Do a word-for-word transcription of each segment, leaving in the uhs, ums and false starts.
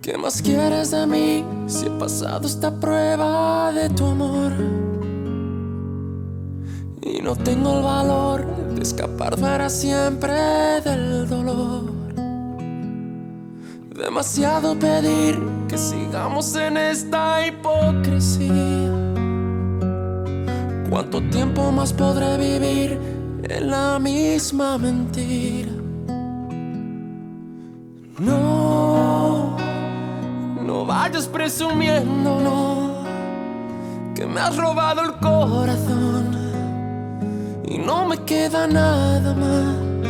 ¿Qué más quieres de mí si he pasado esta prueba de tu amor? Y no tengo el valor de escapar para siempre del dolor. Demasiado pedir que sigamos en esta hipocresía. ¿Cuánto tiempo más podré vivir en la misma mentira? No, no vayas presumiendo, no, que me has robado el corazón y no me queda nada más.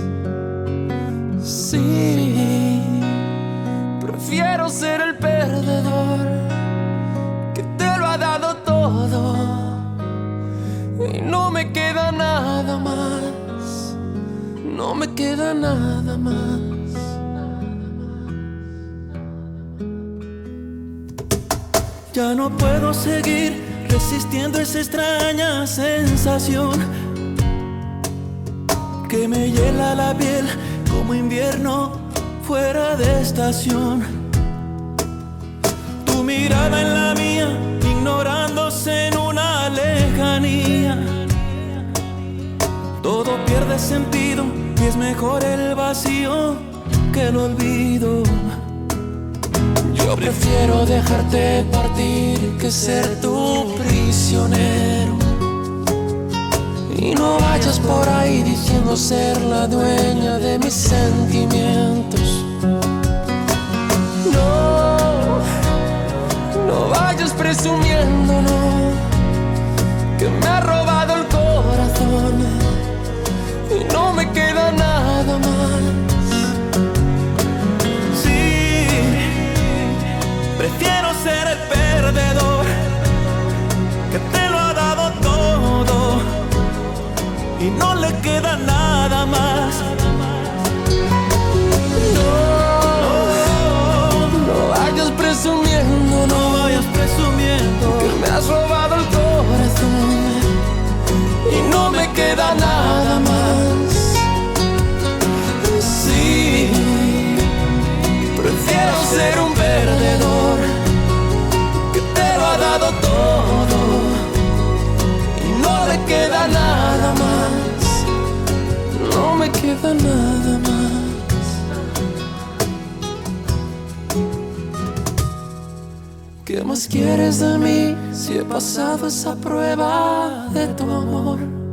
Sí, prefiero ser el perdedor que te lo ha dado todo y no me queda nada más. No me queda nada más. Ya no puedo seguir resistiendo esa extraña sensación que me hiela la piel como invierno fuera de estación. Tu mirada en la mía, ignorándose en una lejanía. Todo pierde sentido y es mejor el vacío que el olvido. Yo prefiero dejarte partir que ser tu prisionero. Y no vayas por ahí diciendo ser la dueña de mis sentimientos. No, no vayas presumiendo, no, que me ha robado el corazón y no me queda nada más. Prefiero ser el perdedor que te lo ha dado todo y no le queda nada más. No, no, no vayas presumiendo, no, no vayas presumiendo que me has robado el corazón y no me queda nada más. Sí, prefiero ser un perdedor que te lo ha dado todo y no le queda nada más. No me queda nada más. ¿Qué más quieres de mí si he pasado esa prueba de tu amor?